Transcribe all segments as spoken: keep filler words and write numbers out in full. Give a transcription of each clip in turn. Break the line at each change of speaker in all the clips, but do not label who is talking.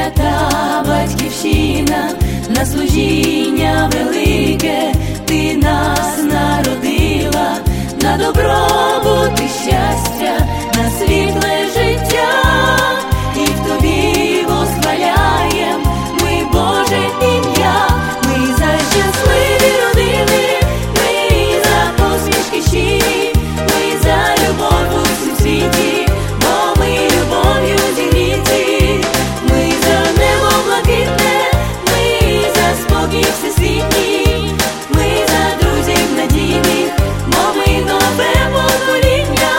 свята батьківщина, на служіння велике ти нас народила, на добробут і щастя, на світле життя, і в тобі восхваляєм ми Боже ім'я. Ми за щасливі родини, ми за посмішки щирі, ми за любов у всім світі, бо ми любов'ю зігріті. Ми за небо блакитне, ми за спокій всесвітній, ми за друзів надійних, бо ми нове покоління.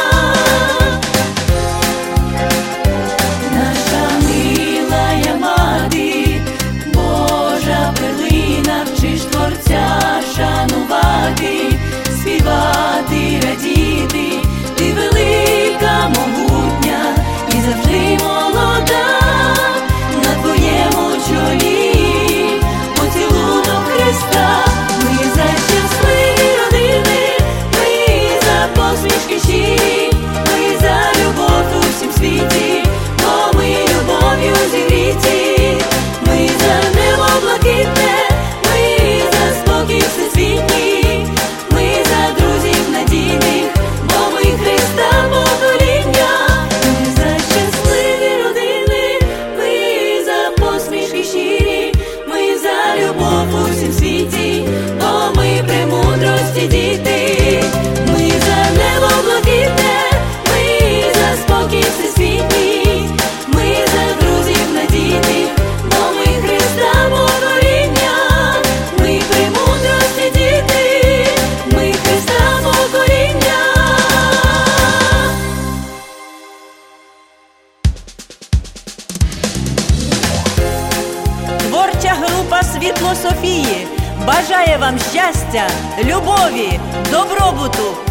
Наша милая мати, Божа перлина, вчиш Творця шанувати, співати, радіти. Ти велика, могутня і завжди молода, на твоєму чолі поцілунок Христа. Ми за щасливі родини, ми за посмішки щирі, ми за любов у всім світі, бо ми любов'ю зігріті. Ми за небо блакитне, ми за спокій всесвітній, ми за друзів надійних, бо ми Христа покоління. Ми за щасливі родини, ми за посмішки щирі, ми за любов у всім світі, бо ми премудрості діти. Ми за небо блакитне, ми за спокій всесвітній, ми за друзів надійних, бо ми Христа покоління. Ми премудрості діти, ми Христа покоління.
Творча група «Світло Софії» бажає вам щастя, любові, добробуту,